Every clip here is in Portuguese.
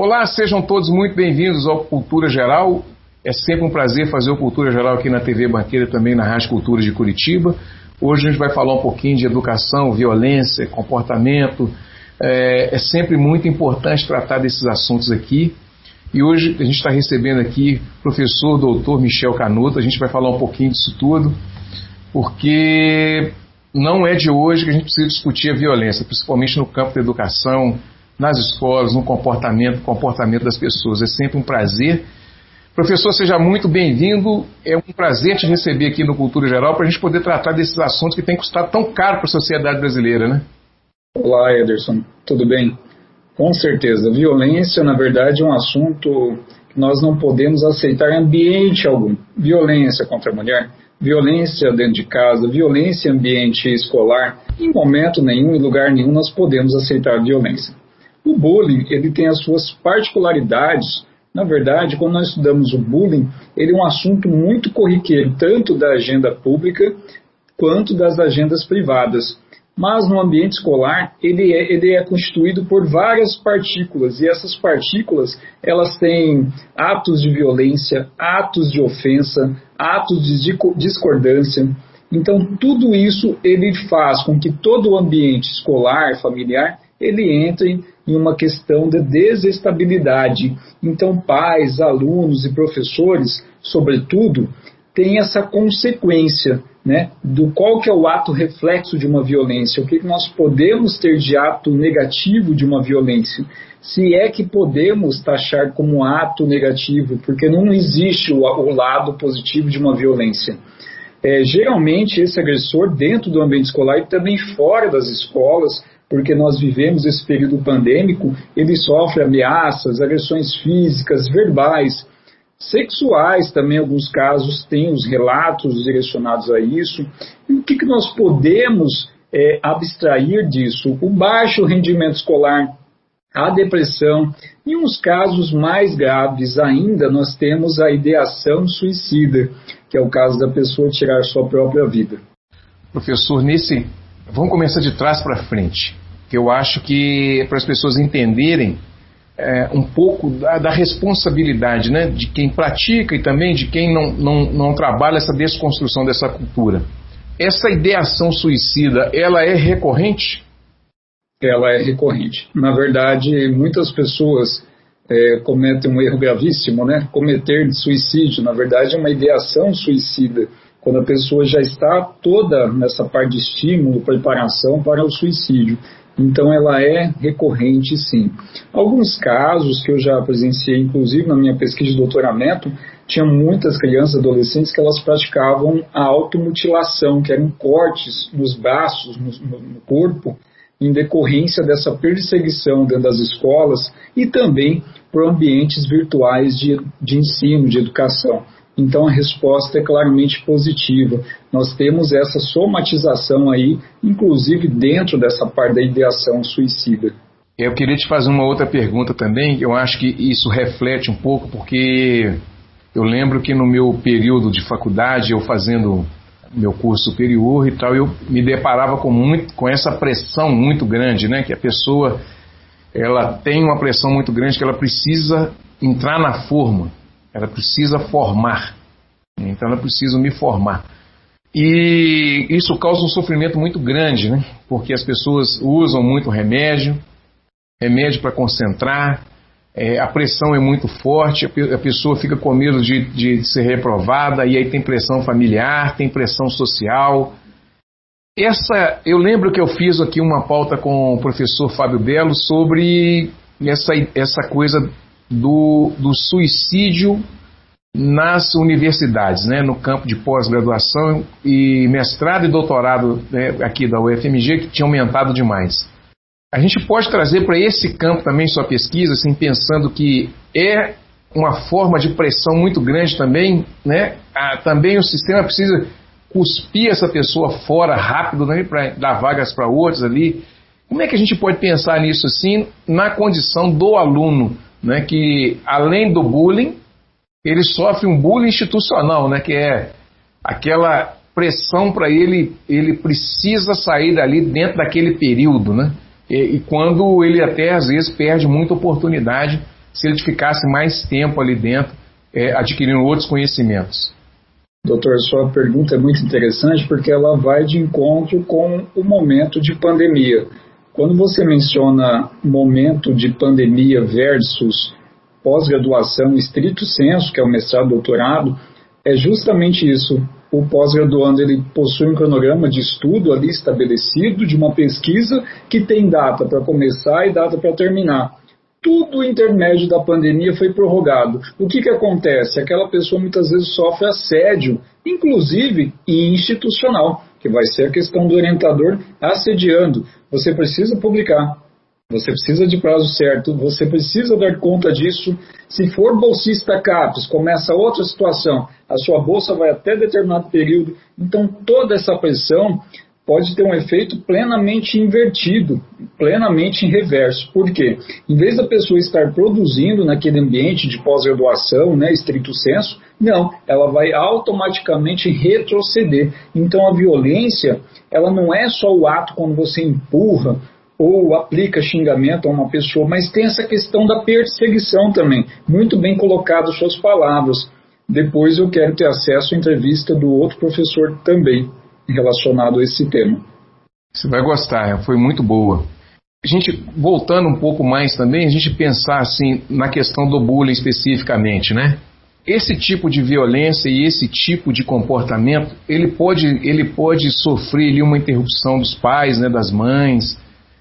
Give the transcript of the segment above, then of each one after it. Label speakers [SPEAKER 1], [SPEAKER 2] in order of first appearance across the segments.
[SPEAKER 1] Olá, sejam todos muito bem-vindos ao Cultura Geral. É sempre um prazer fazer o Cultura Geral aqui na TV Banqueira, também na Rádio Cultura de Curitiba. Hoje a gente vai falar um pouquinho de educação, violência, comportamento. É sempre muito importante tratar desses assuntos aqui. E hoje a gente está recebendo aqui o professor doutor Michel Canuto. A gente vai falar um pouquinho disso tudo, porque não é de hoje que a gente precisa discutir a violência, principalmente no campo da educação, nas escolas, no comportamento das pessoas. É sempre um prazer. Professor, seja muito bem-vindo. É um prazer te receber aqui no Cultura Geral para a gente poder tratar desses assuntos que têm custado tão caro para a sociedade brasileira, né?
[SPEAKER 2] Olá, Ederson. Tudo bem? Com certeza. Violência, na verdade, é um assunto que nós não podemos aceitar em ambiente algum. Violência contra a mulher, violência dentro de casa, violência em ambiente escolar. Em momento nenhum, em lugar nenhum, nós podemos aceitar violência. O bullying, ele tem as suas particularidades. Na verdade, quando nós estudamos o bullying, ele é um assunto muito corriqueiro, tanto da agenda pública quanto das agendas privadas. Mas no ambiente escolar, ele é constituído por várias partículas, e essas partículas, elas têm atos de violência, atos de ofensa, atos de discordância. Então, tudo isso ele faz com que todo o ambiente escolar, familiar, ele entre em uma questão de desestabilidade. Então, pais, alunos e professores, sobretudo, têm essa consequência, né, do qual que é o ato reflexo de uma violência, o que nós podemos ter de ato negativo de uma violência, se é que podemos taxar como ato negativo, porque não existe o lado positivo de uma violência. Geralmente esse agressor dentro do ambiente escolar e também fora das escolas, porque nós vivemos esse período pandêmico, ele sofre ameaças, agressões físicas, verbais, sexuais também, em alguns casos, tem os relatos direcionados a isso. E o que nós podemos abstrair disso? O baixo rendimento escolar, a depressão, e uns casos mais graves ainda, nós temos a ideação suicida, que é o caso da pessoa tirar sua própria vida.
[SPEAKER 1] Professor, vamos começar de trás para frente, que eu acho que para as pessoas entenderem um pouco da responsabilidade, né, de quem pratica e também de quem não trabalha essa desconstrução dessa cultura. Essa ideação suicida, ela é recorrente?
[SPEAKER 2] Ela é recorrente. Na verdade, muitas pessoas cometem um erro gravíssimo, né? Cometer suicídio, na verdade, é uma ideação suicida, quando a pessoa já está toda nessa parte de estímulo, preparação para o suicídio. Então, ela é recorrente, sim. Alguns casos que eu já presenciei, inclusive na minha pesquisa de doutoramento, tinha muitas crianças e adolescentes que elas praticavam a automutilação, que eram cortes nos braços, no corpo, em decorrência dessa perseguição dentro das escolas e também por ambientes virtuais de ensino, de educação. Então a resposta é claramente positiva. Nós temos essa somatização aí, inclusive dentro dessa parte da ideação suicida.
[SPEAKER 1] Eu queria te fazer uma outra pergunta também, eu acho que isso reflete um pouco, porque eu lembro que no meu período de faculdade, eu fazendo meu curso superior e tal, eu me deparava com essa pressão muito grande, né? Que a pessoa ela tem uma pressão muito grande, que ela precisa entrar na forma, ela precisa formar, então ela precisa me formar. E isso causa um sofrimento muito grande, né? Porque as pessoas usam muito remédio para concentrar, a pressão é muito forte, a pessoa fica com medo de ser reprovada, e aí tem pressão familiar, tem pressão social. Eu lembro que eu fiz aqui uma pauta com o professor Fábio Belo sobre essa coisa do suicídio nas universidades, né, no campo de pós-graduação e mestrado e doutorado, né, aqui da UFMG, que tinha aumentado demais. A gente pode trazer para esse campo também sua pesquisa, assim, pensando que é uma forma de pressão muito grande também, né? Também o sistema precisa cuspir essa pessoa fora rápido, né, para dar vagas para outros ali. Como é que a gente pode pensar nisso assim, na condição do aluno, né, que além do bullying, ele sofre um bullying institucional, né, que é aquela pressão para ele precisa sair dali dentro daquele período, né? E quando ele até às vezes perde muita oportunidade se ele ficasse mais tempo ali dentro, adquirindo outros conhecimentos?
[SPEAKER 2] Doutor, sua pergunta é muito interessante porque ela vai de encontro com o momento de pandemia. Quando você menciona momento de pandemia versus pós-graduação estrito sensu, que é o mestrado e doutorado, é justamente isso. O pós-graduando ele possui um cronograma de estudo ali estabelecido, de uma pesquisa que tem data para começar e data para terminar. Tudo intermédio da pandemia foi prorrogado. O que acontece? Aquela pessoa muitas vezes sofre assédio, inclusive institucional, que vai ser a questão do orientador assediando. Você precisa publicar, você precisa de prazo certo, você precisa dar conta disso. Se for bolsista CAPES, começa outra situação, a sua bolsa vai até determinado período. Então toda essa pressão pode ter um efeito plenamente invertido, plenamente em reverso. Por quê? Em vez da pessoa estar produzindo naquele ambiente de pós-graduação, né, estrito sensu, não, ela vai automaticamente retroceder. Então a violência, ela não é só o ato quando você empurra ou aplica xingamento a uma pessoa, mas tem essa questão da perseguição também. Muito bem colocado suas palavras. Depois eu quero ter acesso à entrevista do outro professor também, relacionado a esse tema.
[SPEAKER 1] Você vai gostar, foi muito boa. A gente, voltando um pouco mais também, a gente pensar assim na questão do bullying especificamente, né? Esse tipo de violência e esse tipo de comportamento, ele pode sofrer ali uma interrupção dos pais, né, das mães,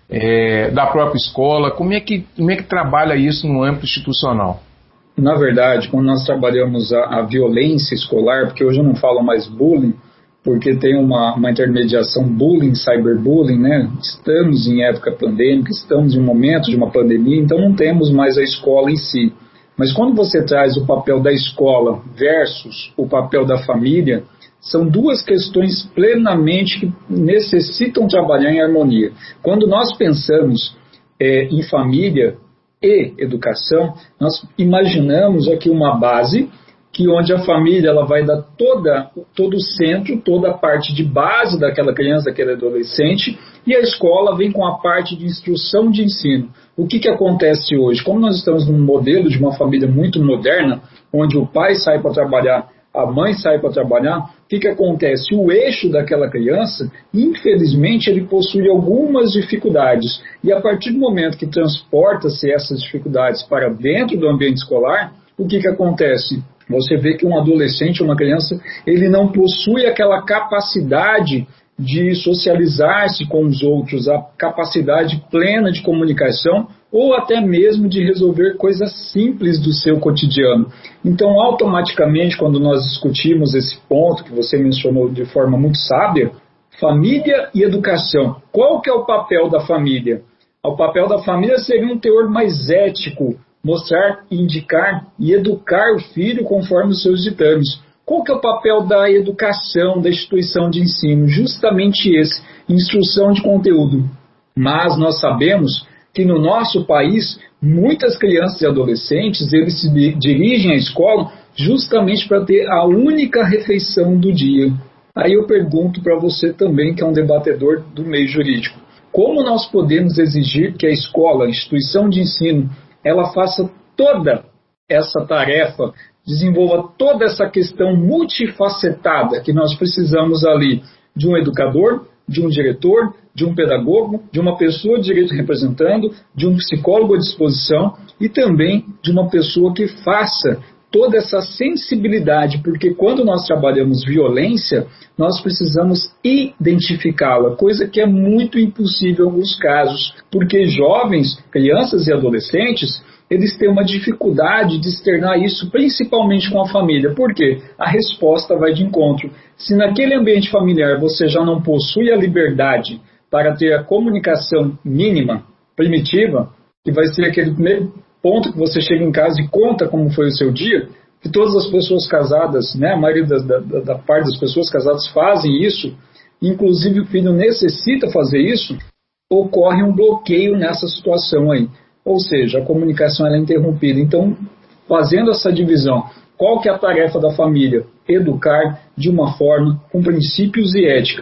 [SPEAKER 1] da própria escola. Como é que trabalha isso no âmbito institucional?
[SPEAKER 2] Na verdade, quando nós trabalhamos a violência escolar, porque hoje eu não falo mais bullying, porque tem uma intermediação bullying, cyberbullying, né? Estamos em época pandêmica, estamos em um momento de uma pandemia, então não temos mais a escola em si. Mas quando você traz o papel da escola versus o papel da família, são duas questões plenamente que necessitam trabalhar em harmonia. Quando nós pensamos em família e educação, nós imaginamos aqui uma base que onde a família ela vai dar todo o centro, toda a parte de base daquela criança, daquele adolescente, e a escola vem com a parte de instrução de ensino. O que acontece hoje? Como nós estamos num modelo de uma família muito moderna, onde o pai sai para trabalhar, a mãe sai para trabalhar, o que acontece? O eixo daquela criança, infelizmente, ele possui algumas dificuldades. E a partir do momento que transporta-se essas dificuldades para dentro do ambiente escolar, o que acontece? Você vê que um adolescente, uma criança, ele não possui aquela capacidade de socializar-se com os outros, a capacidade plena de comunicação ou até mesmo de resolver coisas simples do seu cotidiano. Então, automaticamente, quando nós discutimos esse ponto que você mencionou de forma muito sábia, família e educação. Qual que é o papel da família? O papel da família seria um teor mais ético, mostrar, indicar e educar o filho conforme os seus ditames. Qual que é o papel da educação, da instituição de ensino? Justamente esse, instrução de conteúdo. Mas nós sabemos que no nosso país, muitas crianças e adolescentes, eles se dirigem à escola justamente para ter a única refeição do dia. Aí eu pergunto para você também, que é um debatedor do meio jurídico, como nós podemos exigir que a escola, a instituição de ensino, ela faça toda essa tarefa, desenvolva toda essa questão multifacetada que nós precisamos ali de um educador, de um diretor, de um pedagogo, de uma pessoa de direito representando, de um psicólogo à disposição e também de uma pessoa que faça toda essa sensibilidade, porque quando nós trabalhamos violência, nós precisamos identificá-la, coisa que é muito impossível em alguns casos, porque jovens, crianças e adolescentes, eles têm uma dificuldade de externar isso, principalmente com a família. Por quê? A resposta vai de encontro. Se naquele ambiente familiar você já não possui a liberdade para ter a comunicação mínima, primitiva, que vai ser aquele primeiro ponto que você chega em casa e conta como foi o seu dia, que todas as pessoas casadas, né, a maioria da parte das pessoas casadas fazem isso, inclusive o filho necessita fazer isso, ocorre um bloqueio nessa situação aí. Ou seja, a comunicação ela é interrompida. Então, fazendo essa divisão, qual que é a tarefa da família? Educar de uma forma com princípios e ética.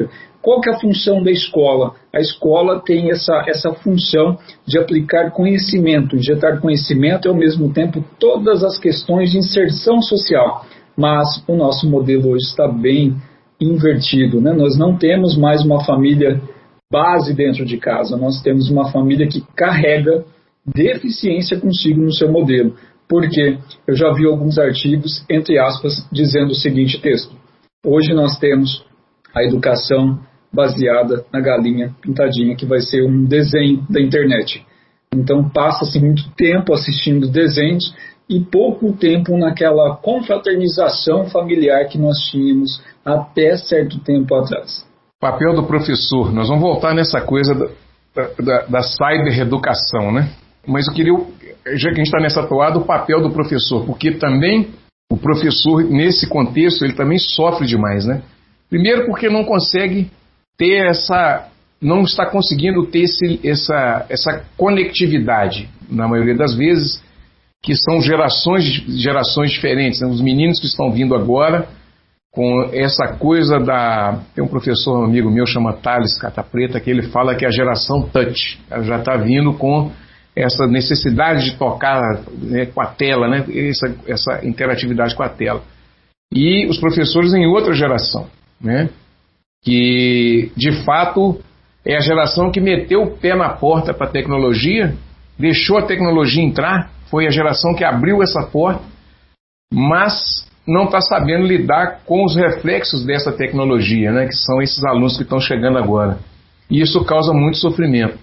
[SPEAKER 2] Qual que é a função da escola? A escola tem essa função de aplicar conhecimento, injetar conhecimento e, ao mesmo tempo, todas as questões de inserção social. Mas o nosso modelo hoje está bem invertido, né? Nós não temos mais uma família base dentro de casa, nós temos uma família que carrega deficiência consigo no seu modelo. Porque eu já vi alguns artigos, entre aspas, dizendo o seguinte texto: hoje nós temos a educação baseada na galinha pintadinha, que vai ser um desenho da internet. Então passa-se muito tempo assistindo desenhos e pouco tempo naquela confraternização familiar que nós tínhamos até certo tempo atrás.
[SPEAKER 1] Papel do professor. Nós vamos voltar nessa coisa da cyber-educação, né? Mas eu queria, já que a gente está nessa toada, o papel do professor, porque também o professor, nesse contexto, ele também sofre demais, né? Primeiro porque não consegue ter não está conseguindo ter essa conectividade, na maioria das vezes, que são gerações diferentes, né? Os meninos que estão vindo agora, com essa coisa tem um professor, um amigo meu, chama Thales Catapreta, que ele fala que é a geração touch, ela já está vindo com essa necessidade de tocar, né, com a tela, né, essa interatividade com a tela. E os professores em outra geração, né, que de fato é a geração que meteu o pé na porta para a tecnologia, deixou a tecnologia entrar, foi a geração que abriu essa porta, mas não está sabendo lidar com os reflexos dessa tecnologia, né, que são esses alunos que estão chegando agora. E isso causa muito sofrimento.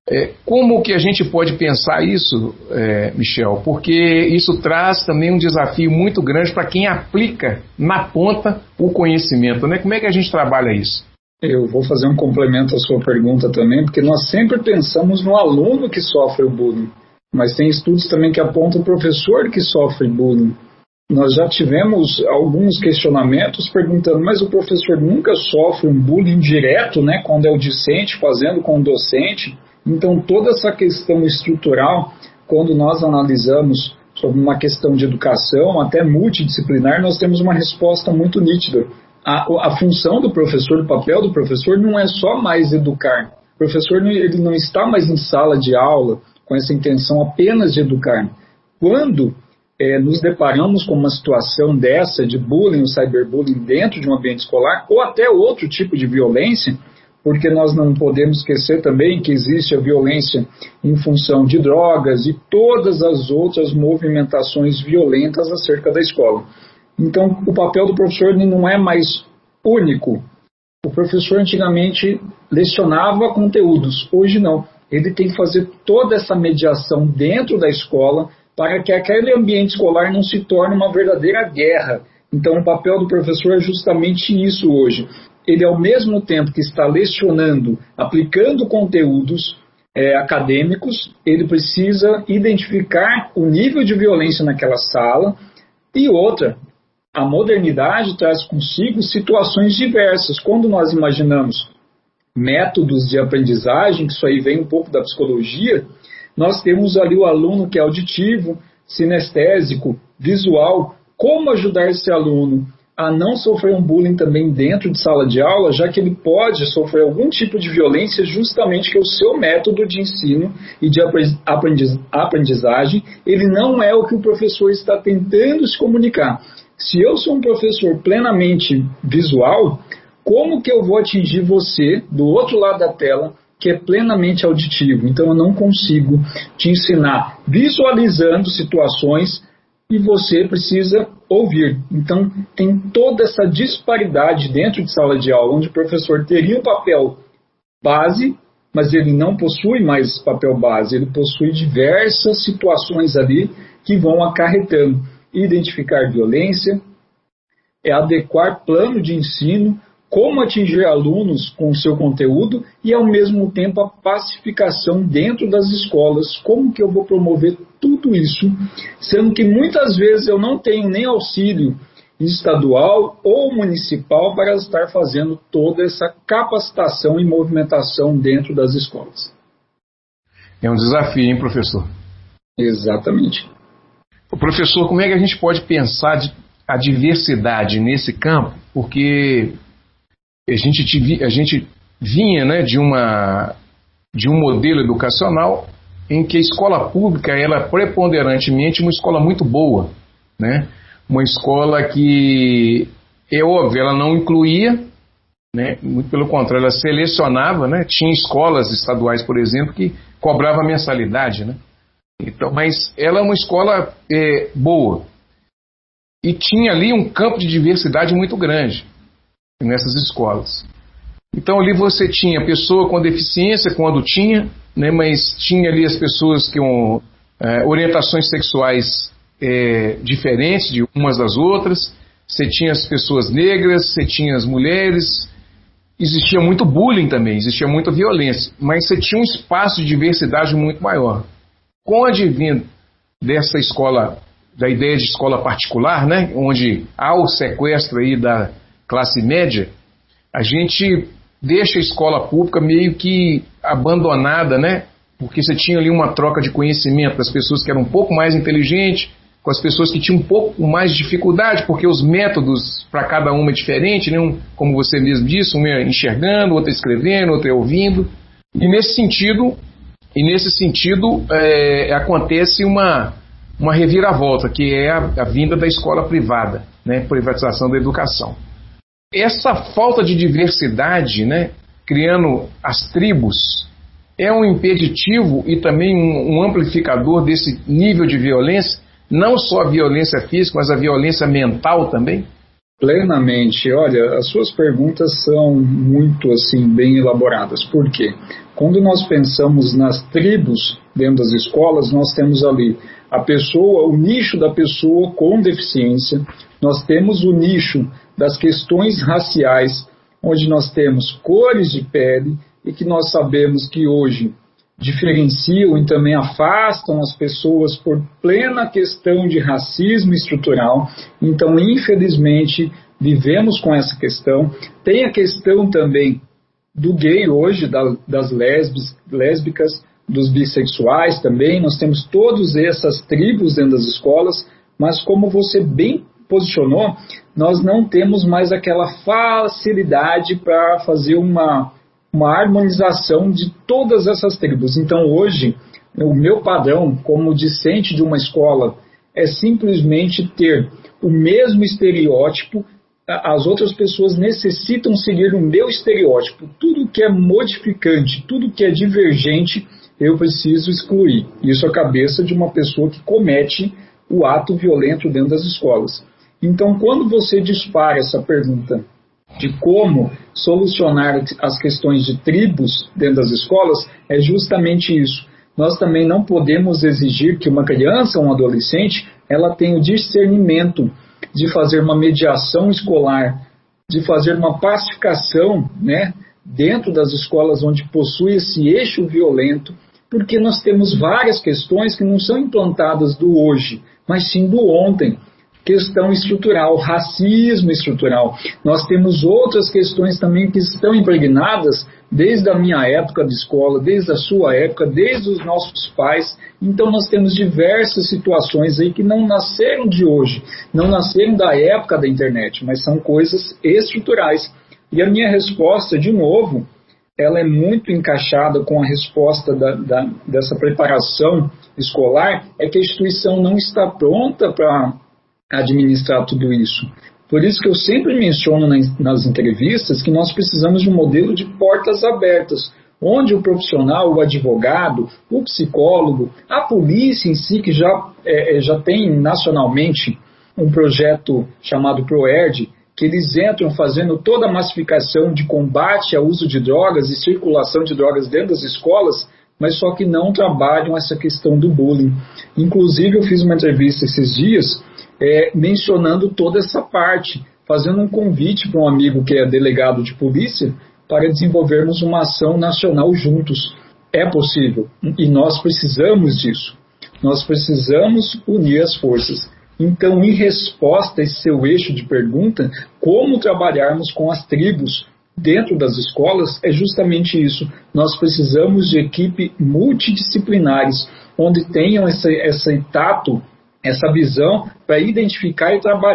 [SPEAKER 1] Como que a gente pode pensar isso, Michel? Porque isso traz também um desafio muito grande para quem aplica na ponta o conhecimento, né? Como é que a gente trabalha isso?
[SPEAKER 2] Eu vou fazer um complemento à sua pergunta também, porque nós sempre pensamos no aluno que sofre o bullying, mas tem estudos também que apontam o professor que sofre bullying. Nós já tivemos alguns questionamentos perguntando, mas o professor nunca sofre um bullying direto, né, quando é o discente fazendo com o docente? Então, toda essa questão estrutural, quando nós analisamos sobre uma questão de educação, até multidisciplinar, nós temos uma resposta muito nítida. A função do professor, o papel do professor não é só mais educar. O professor ele não está mais em sala de aula com essa intenção apenas de educar. Quando nos deparamos com uma situação dessa de bullying, ou cyberbullying dentro de um ambiente escolar, ou até outro tipo de violência, porque nós não podemos esquecer também que existe a violência em função de drogas e todas as outras movimentações violentas acerca da escola. Então, o papel do professor não é mais único. O professor antigamente lecionava conteúdos, hoje não. Ele tem que fazer toda essa mediação dentro da escola para que aquele ambiente escolar não se torne uma verdadeira guerra. Então, o papel do professor é justamente isso hoje. Ele, ao mesmo tempo que está lecionando, aplicando conteúdos acadêmicos, ele precisa identificar o nível de violência naquela sala. E outra, a modernidade traz consigo situações diversas. Quando nós imaginamos métodos de aprendizagem, que isso aí vem um pouco da psicologia, nós temos ali o aluno que é auditivo, sinestésico, visual. Como ajudar esse aluno a não sofrer um bullying também dentro de sala de aula, já que ele pode sofrer algum tipo de violência justamente que é o seu método de ensino e de aprendizagem, ele não é o que o professor está tentando se comunicar. Se eu sou um professor plenamente visual, como que eu vou atingir você do outro lado da tela que é plenamente auditivo? Então eu não consigo te ensinar visualizando situações e você precisa ouvir. Então, tem toda essa disparidade dentro de sala de aula, onde o professor teria um papel base, mas ele não possui mais papel base, ele possui diversas situações ali que vão acarretando. Identificar violência, adequar plano de ensino, como atingir alunos com o seu conteúdo e, ao mesmo tempo, a pacificação dentro das escolas. Como que eu vou promover tudo isso, sendo que muitas vezes eu não tenho nem auxílio estadual ou municipal para estar fazendo toda essa capacitação e movimentação dentro das escolas.
[SPEAKER 1] É um desafio, hein, professor?
[SPEAKER 2] Exatamente.
[SPEAKER 1] Professor, como é que a gente pode pensar a diversidade nesse campo? Porque a gente vinha, né, de um modelo educacional em que a escola pública ela é preponderantemente uma escola muito boa, né? Uma escola que, é óbvio, ela não incluía, né? Muito pelo contrário, ela selecionava, né? Tinha escolas estaduais, por exemplo, que cobrava mensalidade, né? Então, mas ela é uma escola boa e tinha ali um campo de diversidade muito grande nessas escolas. Então ali você tinha pessoa com deficiência quando tinha, né? Mas tinha ali as pessoas com orientações sexuais diferentes de umas das outras. Você tinha as pessoas negras, você tinha as mulheres. Existia muito bullying também, existia muita violência, mas você tinha um espaço de diversidade muito maior. Com o advento dessa escola, da ideia de escola particular, né, onde há o sequestro aí da classe média, a gente deixa a escola pública meio que abandonada, né, porque você tinha ali uma troca de conhecimento das pessoas que eram um pouco mais inteligentes, com as pessoas que tinham um pouco mais de dificuldade, porque os métodos para cada uma é diferente, né? Como você mesmo disse, um é enxergando, outro é escrevendo, outro é ouvindo. E nesse sentido, acontece uma reviravolta, que é a vinda da escola privada, né? Privatização da educação. Essa falta de diversidade, né? Criando as tribos, é um impeditivo e também um amplificador desse nível de violência. Não só a violência física, mas a violência mental também?
[SPEAKER 2] Plenamente. Olha, as suas perguntas são muito assim bem elaboradas. Por quê? Quando nós pensamos nas tribos dentro das escolas, nós temos ali a pessoa, o nicho da pessoa com deficiência, nós temos o nicho das questões raciais, onde nós temos cores de pele e que nós sabemos que hoje diferenciam e também afastam as pessoas por plena questão de racismo estrutural. Então, infelizmente, vivemos com essa questão. Tem a questão também do gay hoje, das lésbicas, dos bissexuais também. Nós temos todas essas tribos dentro das escolas, mas como você bem posicionou, nós não temos mais aquela facilidade para fazer uma harmonização de todas essas tribos. Então, hoje, o meu padrão como discente de uma escola é simplesmente ter o mesmo estereótipo. As outras pessoas necessitam seguir o meu estereótipo. Tudo que é modificante, tudo que é divergente, eu preciso excluir. Isso é a cabeça de uma pessoa que comete o ato violento dentro das escolas. Então, quando você dispara essa pergunta de como solucionar as questões de tribos dentro das escolas, é justamente isso. Nós também não podemos exigir que uma criança ou um adolescente ela tenha o discernimento de fazer uma mediação escolar, de fazer uma pacificação, né, dentro das escolas onde possui esse eixo violento, porque nós temos várias questões que não são implantadas do hoje, mas sim do ontem. Questão estrutural, racismo estrutural. Nós temos outras questões também que estão impregnadas desde a minha época de escola, desde a sua época, desde os nossos pais. Então nós temos diversas situações aí que não nasceram de hoje, não nasceram da época da internet, mas são coisas estruturais. E a minha resposta, de novo, ela é muito encaixada com a resposta dessa preparação escolar, é que a instituição não está pronta para administrar tudo isso. Por isso que eu sempre menciono nas entrevistas que nós precisamos de um modelo de portas abertas, onde o profissional, o advogado, o psicólogo, a polícia em si, que já tem nacionalmente um projeto chamado ProERD, que eles entram fazendo toda a massificação de combate ao uso de drogas e circulação de drogas dentro das escolas, mas só que não trabalham essa questão do bullying. Inclusive, eu fiz uma entrevista esses dias mencionando toda essa parte, fazendo um convite para um amigo que é delegado de polícia para desenvolvermos uma ação nacional juntos. É possível e nós precisamos disso. Nós precisamos unir as forças. Então, em resposta a esse seu eixo de pergunta, como trabalharmos com as tribos dentro das escolas, é justamente isso. Nós precisamos de equipe multidisciplinares, onde tenham esse tato, essa visão para identificar e trabalhar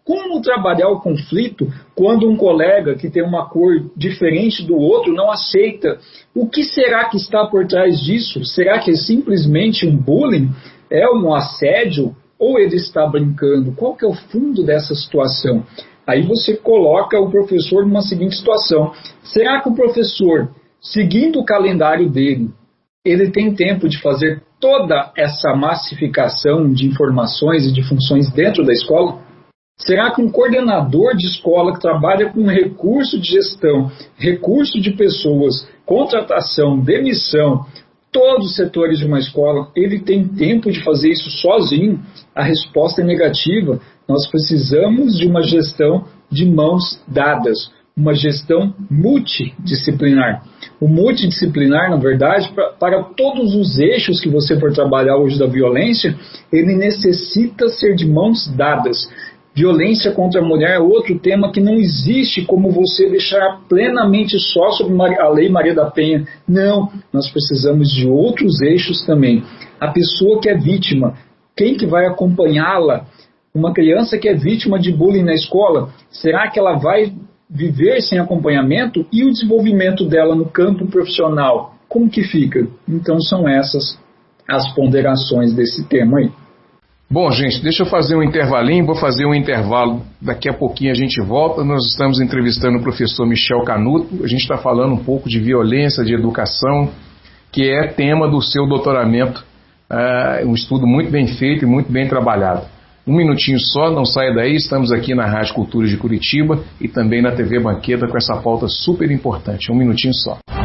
[SPEAKER 2] Como trabalhar o conflito quando um colega que tem uma cor diferente do outro não aceita? O que será que está por trás disso? Será que é simplesmente um bullying? É um assédio? Ou ele está brincando? Qual que é o fundo dessa situação? Aí você coloca o professor numa seguinte situação. Será que o professor, seguindo o calendário dele, ele tem tempo de fazer toda essa massificação de informações e de funções dentro da escola? Será que um coordenador de escola que trabalha com recurso de gestão, recurso de pessoas, contratação, demissão, todos os setores de uma escola, ele tem tempo de fazer isso sozinho? A resposta é negativa. Nós precisamos de uma gestão de mãos dadas, uma gestão multidisciplinar. O multidisciplinar, na verdade, para todos os eixos que você for trabalhar hoje da violência, ele necessita ser de mãos dadas. Violência contra a mulher é outro tema que não existe como você deixar plenamente só sobre a Lei Maria da Penha. Não, nós precisamos de outros eixos também. A pessoa que é vítima, quem que vai acompanhá-la? Uma criança que é vítima de bullying na escola, será que ela vai viver sem acompanhamento? E o desenvolvimento dela no campo profissional, como que fica? Então são essas as ponderações desse tema aí.
[SPEAKER 1] Bom, gente, deixa eu fazer um intervalinho, vou fazer um intervalo, daqui a pouquinho a gente volta. Nós estamos entrevistando o professor Michel Canuto, a gente está falando um pouco de violência, de educação, que é tema do seu doutoramento, um estudo muito bem feito e muito bem trabalhado. Um minutinho só, não saia daí, estamos aqui na Rádio Cultura de Curitiba e também na TV Banqueta com essa pauta super importante. Um minutinho só.